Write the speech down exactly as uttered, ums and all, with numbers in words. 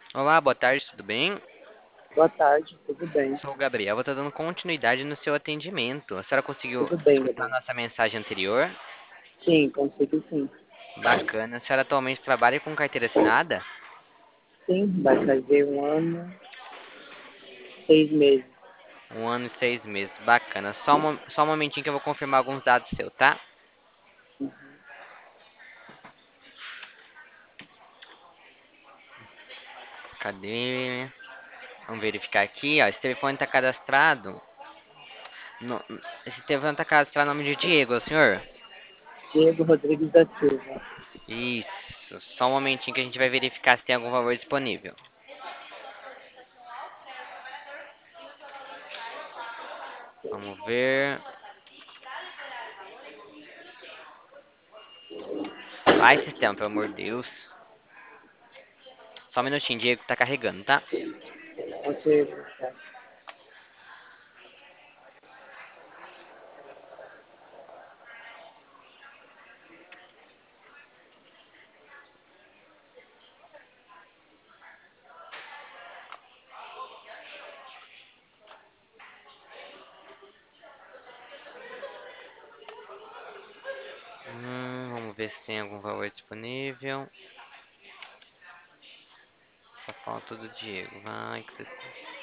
Olá, boa tarde, tudo bem? Boa tarde, tudo bem? Sou o Gabriel, vou estar dando continuidade no seu atendimento. A senhora conseguiu Tudo bem, escutar a Gabriel? nossa mensagem anterior? Sim, consigo sim. Bacana. A senhora atualmente trabalha com carteira assinada? Sim, vai fazer um ano, seis meses. Um ano e seis meses. Bacana. Só um, mo- só um momentinho que eu vou confirmar alguns dados seus, tá? Cadê? Vamos verificar aqui, ó. Esse telefone está cadastrado. no- Esse telefone está cadastrado no nome de Diego, é o senhor? Diego Rodrigues da Silva. Isso. Só um momentinho que a gente vai verificar se tem algum valor disponível. Vamos ver. Vai, sistema, pelo amor de Deus. Só um minutinho, Diego, tá carregando, tá? Você, Hum, vamos ver se tem algum valor disponível. Só falta o do Diego. Vai, que você...